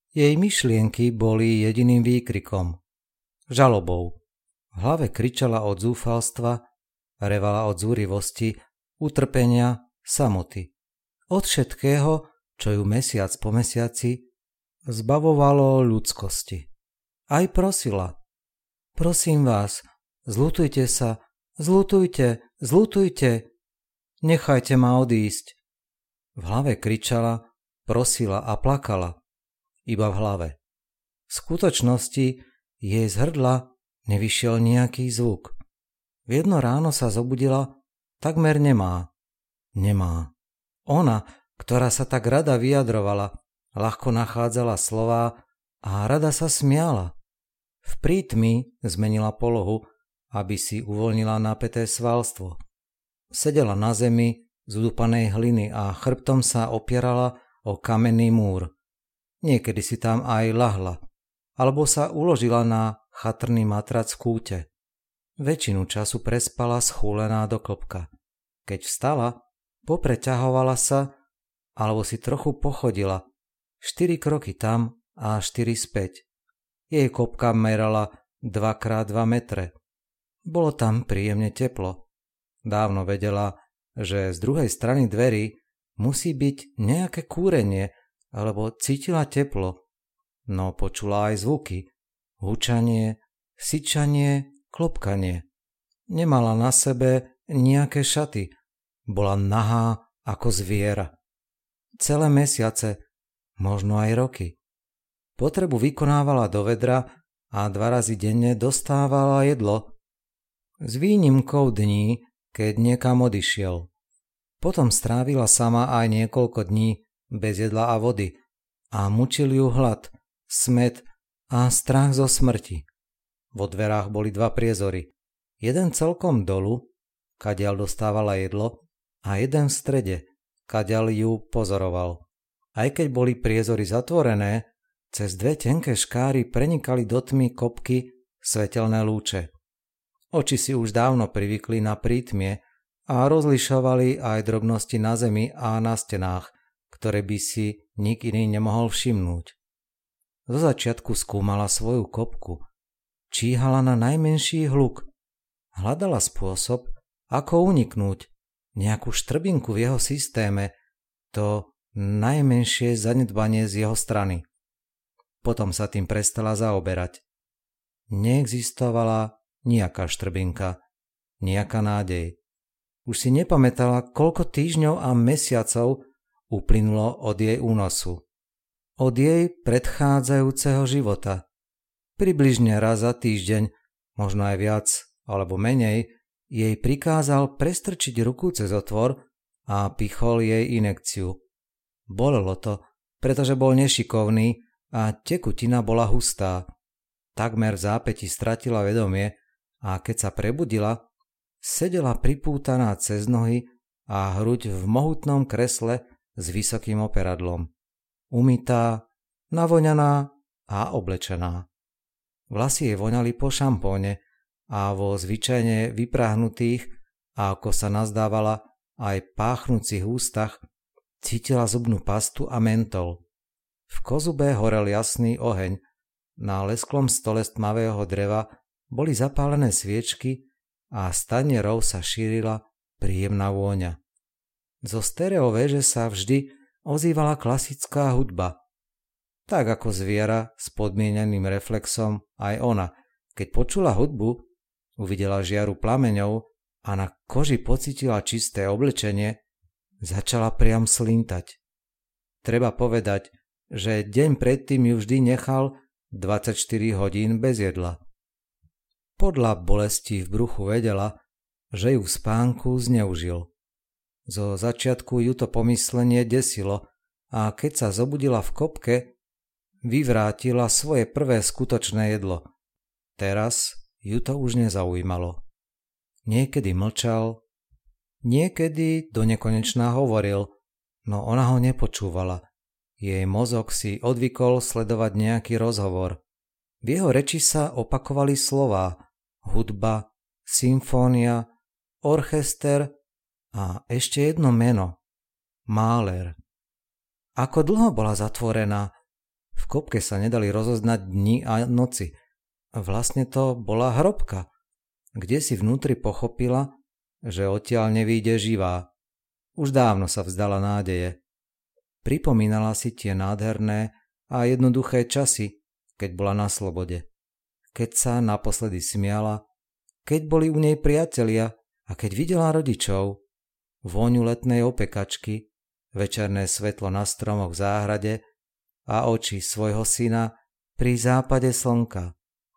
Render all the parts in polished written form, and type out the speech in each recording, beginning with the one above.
Jej myšlienky boli jediným výkrikom, žalobou. V hlave kričala od zúfalstva, revala od zúrivosti, utrpenia, samoty. Od všetkého, čo ju mesiac po mesiaci zbavovalo ľudskosti. Aj prosila: prosím vás, zľutujte sa, zľutujte, nechajte ma odísť. V hlave kričala, prosila a plakala, iba v hlave. V skutočnosti jej z hrdla nevyšiel nejaký zvuk. V jedno ráno sa zobudila, takmer nemá. Ona, ktorá sa tak rada vyjadrovala, ľahko nachádzala slová a rada sa smiala. V prítmi zmenila polohu, aby si uvoľnila napäté svalstvo. Sedela na zemi z udupanej hliny a chrbtom sa opierala o kamenný múr. Niekedy si tam aj ľahla, alebo sa uložila na chatrný matrac v kúte. Väčšinu času prespala schúlená do klbka. Keď vstala, popreťahovala sa, alebo si trochu pochodila, 4 kroky tam a 4 späť. Jej kopka merala 2x2 metre. Bolo tam príjemne teplo. Dávno vedela, že z druhej strany dverí musí byť nejaké kúrenie, alebo cítila teplo. No počula aj zvuky, hučanie, syčanie, klopkanie. Nemala na sebe nejaké šaty. Bola nahá ako zviera. Celé mesiace, možno aj roky. Potrebu vykonávala do vedra a 2 razy denne dostávala jedlo. S výnimkou dní, keď niekam odišiel. Potom strávila sama aj niekoľko dní bez jedla a vody a mučil ju hlad, smäd a strach zo smrti. Vo dverách boli 2 priezory. Jeden celkom dolu, kadiaľ dostávala jedlo, a jeden v strede, kadiaľ ju pozoroval. Aj keď boli priezory zatvorené, cez 2 tenké škáry prenikali do tmy kopky svetelné lúče. Oči si už dávno privykli na prítmie a rozlišovali aj drobnosti na zemi a na stenách, ktoré by si nik iný nemohol všimnúť. Zo začiatku skúmala svoju kopku. Číhala na najmenší hluk. Hľadala spôsob, ako uniknúť, nejakú štrbinku v jeho systéme, to najmenšie zanedbanie z jeho strany. Potom sa tým prestala zaoberať. Neexistovala nejaká štrbinka, nejaká nádej. Už si nepamätala, koľko týždňov a mesiacov uplynulo od jej únosu. Od jej predchádzajúceho života. Približne raz za týždeň, možno aj viac alebo menej, jej prikázal prestrčiť ruku cez otvor a pichol jej injekciu. Bolelo to, pretože bol nešikovný a tekutina bola hustá. Takmer v zápäti stratila vedomie a keď sa prebudila, sedela pripútaná cez nohy a hruď v mohutnom kresle s vysokým operadlom. Umytá, navoňaná a oblečená. Vlasy jej voňali po šampóne a vo zvyčajne vypráhnutých a ako sa nazdávala aj páchnúcich ústach cítila zubnú pastu a mentol. V kozube horel jasný oheň, na lesklom stole z tmavého dreva boli zapálené sviečky a z tanierov sa šírila príjemná vôňa. Zo stereovéže sa vždy ozývala klasická hudba. Tak ako zviera s podmieneným reflexom aj ona, keď počula hudbu, uvidela žiaru plameňov a na koži pocítila čisté oblečenie, začala priam slintať. Treba povedať, že deň predtým ju vždy nechal 24 hodín bez jedla. Podľa bolesti v bruchu vedela, že ju v spánku zneužil. Zo začiatku ju to pomyslenie desilo a keď sa zobudila v kopke, vyvrátila svoje prvé skutočné jedlo. Teraz ju to už nezaujímalo. Niekedy mlčal, niekedy donekonečná hovoril, no ona ho nepočúvala. Jej mozog si odvykol sledovať nejaký rozhovor. V jeho reči sa opakovali slová hudba, symfónia, orchester a ešte jedno meno – Mahler. Ako dlho bola zatvorená? V kopke sa nedali rozoznať dni a noci. Vlastne to bola hrobka, kde si vnútri pochopila, že odtiaľ nevyjde živá. Už dávno sa vzdala nádeje. Pripomínala si tie nádherné a jednoduché časy, keď bola na slobode. Keď sa naposledy smiala, keď boli u nej priatelia a keď videla rodičov, vôňu letnej opekačky, večerné svetlo na stromoch v záhrade a oči svojho syna pri západe slnka.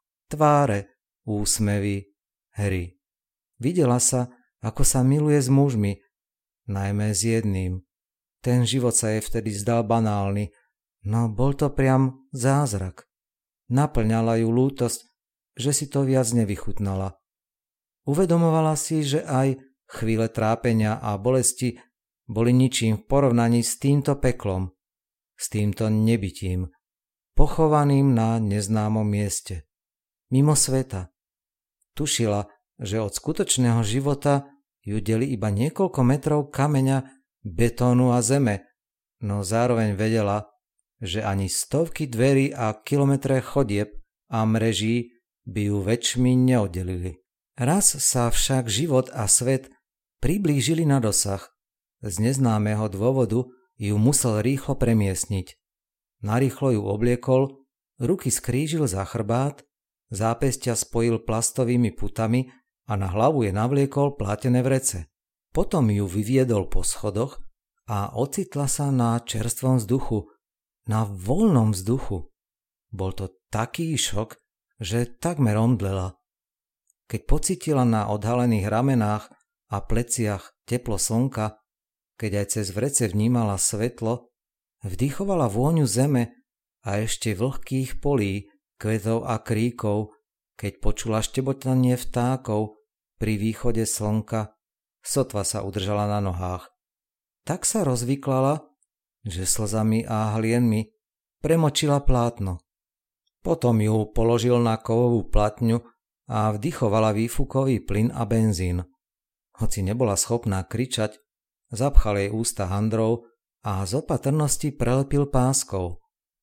Tváre, úsmevy, hry. Videla sa, ako sa miluje s mužmi, najmä s jedným. Ten život sa jej vtedy zdal banálny, no bol to priam zázrak. Naplňala ju lútosť, že si to viac nevychutnala. Uvedomovala si, že aj chvíle trápenia a bolesti boli ničím v porovnaní s týmto peklom, s týmto nebytím, pochovaným na neznámom mieste, mimo sveta. Tušila, že od skutočného života ju delí iba niekoľko metrov kameňa, betónu a zeme, no zároveň vedela, že ani stovky dverí a kilometre chodieb a mreží by ju väčšmi neoddelili. Raz sa však život a svet priblížili na dosah. Z neznámeho dôvodu ju musel rýchlo premiestniť. Narýchlo ju obliekol, ruky skrížil za chrbát, zápestia spojil plastovými putami a na hlavu je navliekol plátené vrece. Potom ju vyviedol po schodoch a ocitla sa na čerstvom vzduchu, na voľnom vzduchu. Bol to taký šok, že takmer omdlela. Keď pocítila na odhalených ramenách a pleciach teplo slnka, keď aj cez vrece vnímala svetlo, vdychovala vôňu zeme a ešte vlhkých polí, kvetov a kríkov, keď počula štebotanie vtákov pri východe slnka, sotva sa udržala na nohách. Tak sa rozvyklala, že slzami a hlienmi premočila plátno. Potom ju položil na kovovú platňu a vdychovala výfukový plyn a benzín. Hoci nebola schopná kričať, zapchal jej ústa handrou a z opatrnosti prelepil páskou.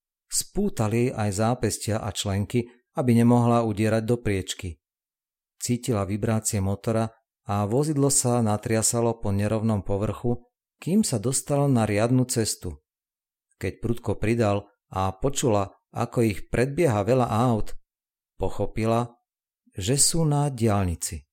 Spútal jej aj zápestia a členky, aby nemohla udierať do priečky. Cítila vibrácie motora a vozidlo sa natriasalo po nerovnom povrchu, kým sa dostalo na riadnu cestu. Keď prudko pridal a počula, ako ich predbieha veľa aut, pochopila, že sú na diaľnici.